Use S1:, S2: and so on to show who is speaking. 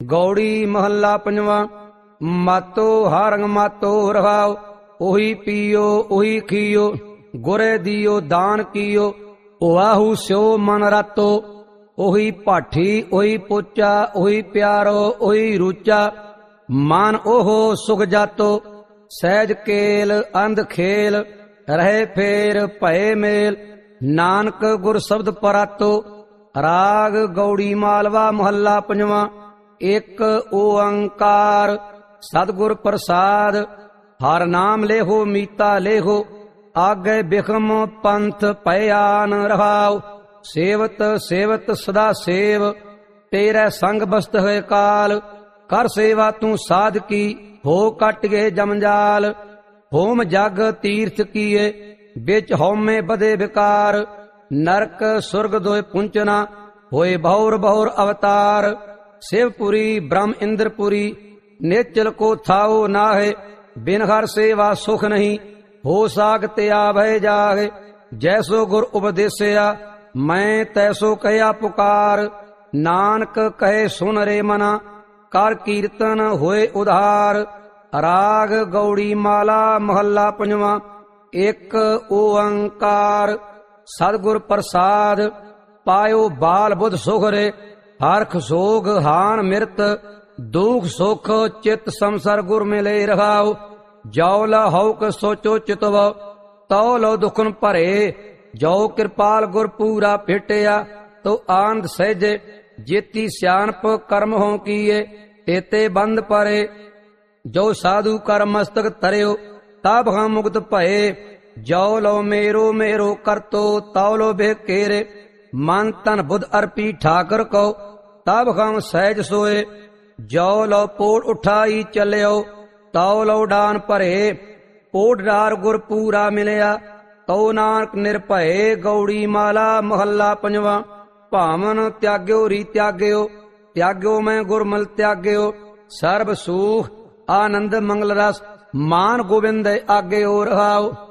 S1: गौड़ी महला पंजवा। मातो हारंग मातो रहाओ, ओही पियो ओही खियो, गुरे दियो दान कियो, वाहू स्यो मन रातो। ओही पाठी ओही पोचा, ओही प्यारो ओही रूचा, मान ओहो सुख जातो। सहज केल अंध खेल, रहे फेर भय मेल, नानक गुर शब्द परातो। राग गौड़ी मालवा महला पंजवा। एक ओंकार सतगुर प्रसाद, हर नाम लेहो मीता लेहो, आगे बिखम पंथ पयान रहाओ। सेवत सेवत सदा सेव, तेरे संग बसत है काल, कर सेवा तू साध की, हो कट गए जमजाल। होम जग तीर्थ किए, बिच हौमे बदे विकार, नरक सुर्ग दोय पुंचना, होए बहुर बहुर अवतार। शिवपुरी ब्रह्म इंद्रपुरी, नेचल को थाओ नाहे, बिन हर सेवा सुख नहीं, हो साग त्या भय जागे। जैसो गुर उपदेसया, मैं तैसो कया पुकार, नानक कहे सुन रे मना, कर कीर्तन होए उधार। राग गौड़ी माला महला पंजवा। एक ओंकार सतगुर प्रसाद, पायो बाल बुध सुख रे, हरख सोग हान मिरत, दुख सुख चित संसार गुर मिले रहाओ। जाओ ला हौक सोचो चितव, तौ लो दुखन भरे, जो कृपाल गुर पूरा भेटिया, तो आनंद सहजे। जेती सियाणप कर्म हो किए, तेते बंद परे, जो साधु कर मस्तक तरियो, तब हम मुक्त भये। जो लो मेरो मेरो करतो, तौ लो बेकेरे, मन तन बुध अर्पी ठाकर को, तब हम सहज सोए। जो लो पोट उठाई चलियो, तौ लो डान भरे, पोट डार गुर पूरा मिलिया, तौ नानक निर्भय। गौड़ी माला महला पंजवा। भावन त्याग्यो री त्याग्यो, त्याग्यो मैं गुरमल त्याग्यो, सर्ब सुख आनंद मंगल रस, मान गोविंद आगे हो रहाओ।